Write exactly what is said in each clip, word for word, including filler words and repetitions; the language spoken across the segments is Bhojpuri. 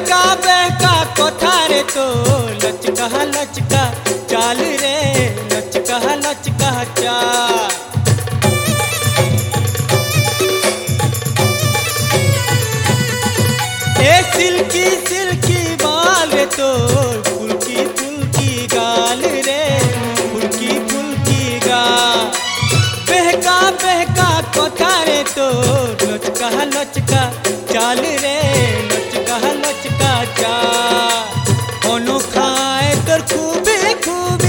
बेहका बेहका कोठारे तो लचका लचका चाल रे लचका लचका चाल। ए सिल्की सिल्की बाल तो फुल्की फुल्की गाल रे फुल्की फुल्की गाल। बेहका बेहका कोठारे तो लचका लचका चाल रे लचका लचका चाल। कोनो खाए तोर खूबी खूबी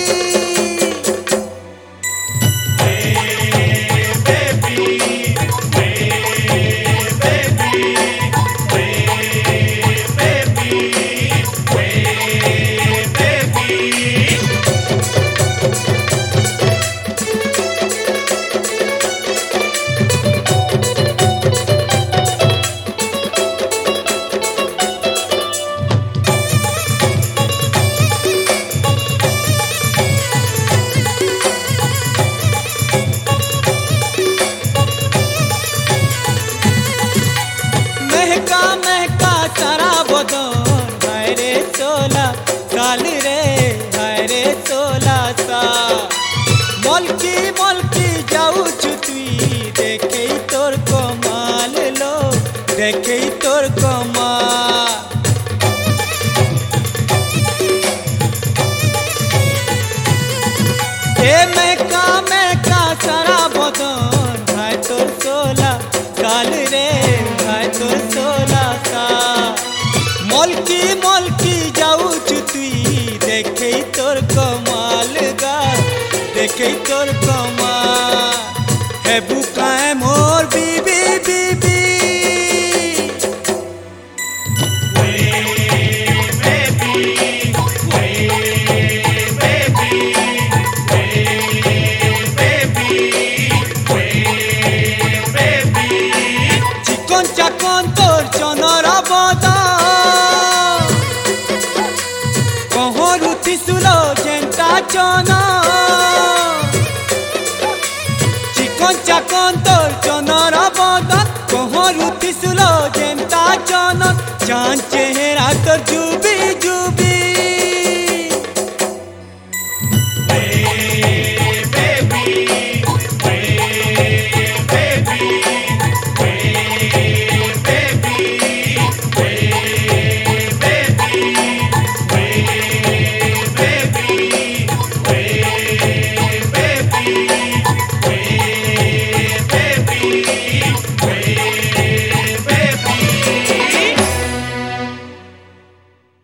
महका महका सारा बदन हाय रे सोलह साल रे हाय रे सोलह साल। मलकी मलकी जाऊ छुतुई देखे तोर कमाल लो देखे तोर कमाल। ए महका महका सारा बदन हाय तोर सोलह साल रे हाय तोर सोलह साल। मलकी मलकी जाऊ छुतुई देखे तोर कमाल गा देखे तोर कमाल। है बुकाए मोर बीबी बीबी चिकन चाकन तोर चनरा बदा कहो रुथि सुलो जेंता चना। चिकन चाकन तोर चनरा बदा कहो रुथि सुलो जेंता चना। चांद चेहरा तोर जुबी